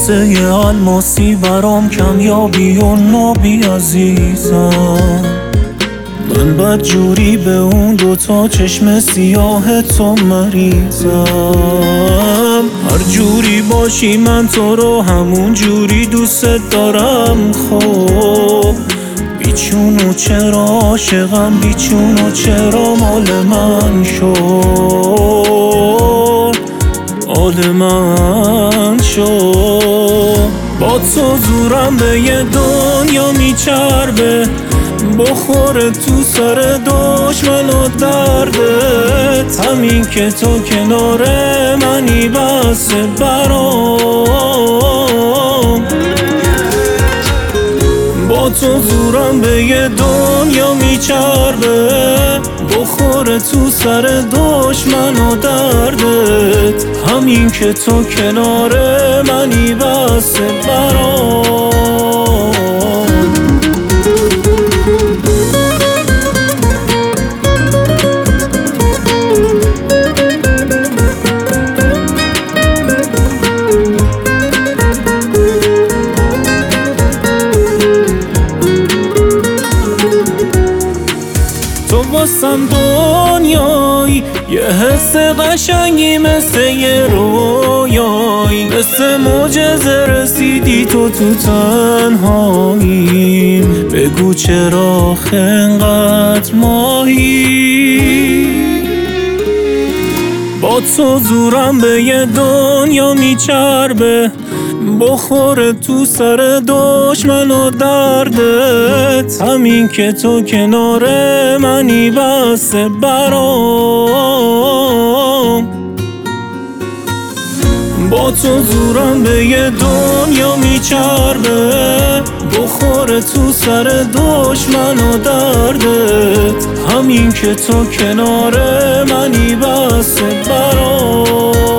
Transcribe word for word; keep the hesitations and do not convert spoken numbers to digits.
قصه الماسی برام کمیابی و نابی عزیزم. من بد جوری به اون دوتا چشم سیاه تو مریضم. هر جوری باشی من تو رو همون جوری دوست دارم. خب بیچون و چرا عاشقم، بیچون و چرا مال من شد، مال من شد. با تو زورم به یه دنیا میچربه، بخوره تو سر دشمن و دردت. همین که تو کنار منی بسه برام. با تو زورم به یه دنیا میچربه، بخوره تو سر دشمن و دردت. همین که تو کنار منی بسه برام. تو واسم دنیایی، یه حس قشنگی مثل یه رویایی. مثل معجزه رسیدی تو تو تنهاییم. بگو چرا انقدر ماهی. با تو زورم به یه دنیا میچربه، بخوره تو سر دشمن و دردت. همین که تو کنار منی بسه برام. با تو زورم به یه دنیا میچربه، بخوره تو سر دشمن و دردت. همین که تو کنار منی بسه برام.